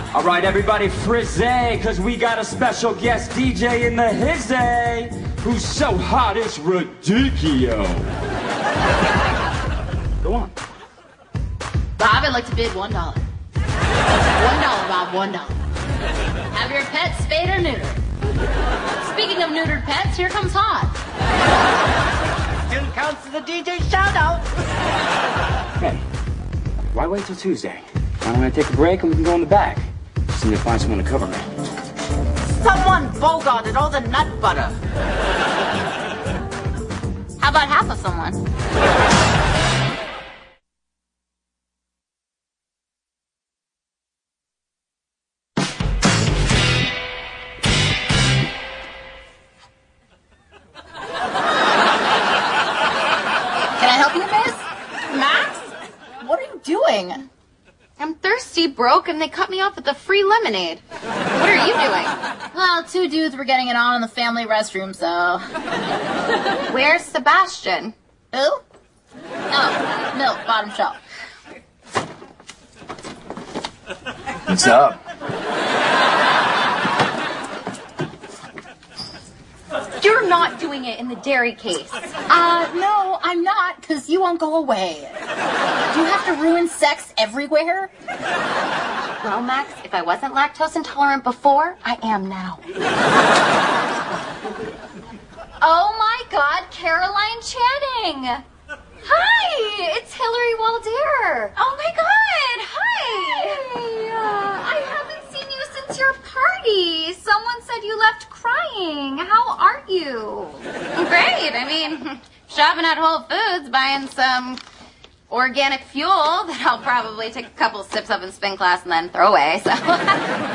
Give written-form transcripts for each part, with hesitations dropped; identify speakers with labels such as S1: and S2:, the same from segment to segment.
S1: All right, everybody, frizzy, because we got a special guest DJ in the hizzy who's so hot it's ridiculous. Go on.
S2: Bob, I'd like to bid $1. $1, Bob, $1. Have your pet spayed or neutered. Speaking of neutered pets, here comes Hot.
S3: Still counts as a DJ shout-out.
S1: Hey, why wait till Tuesday? Why don't I take a break and we can go in the back? Just need to find someone to cover me.
S3: Someone bogarted all the nut butter.
S2: How about half of someone? I'm thirsty, broke, and they cut me off with the free lemonade. What are you doing? Well, 2 dudes were getting it on in the family restroom, so... Where's Sebastian? Who? Oh, milk, bottom shelf.
S1: What's up?
S2: You're not doing it in the dairy case. No, I'm not, because you won't go away. Do you have to ruin sex everywhere? Well, Max, if I wasn't lactose intolerant before, I am now. Oh my God, Caroline Channing! Hi, it's Hillary Walder. Oh my God, hi! Hey, I haven't seen you since your party. Someone said you left crying. How are you? Great. I mean, shopping at Whole Foods, buying some organic fuel that I'll probably take a couple sips of in spin class and then throw away. So,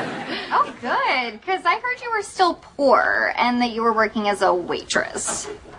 S2: oh, good. Because I heard you were still poor and that you were working as a waitress.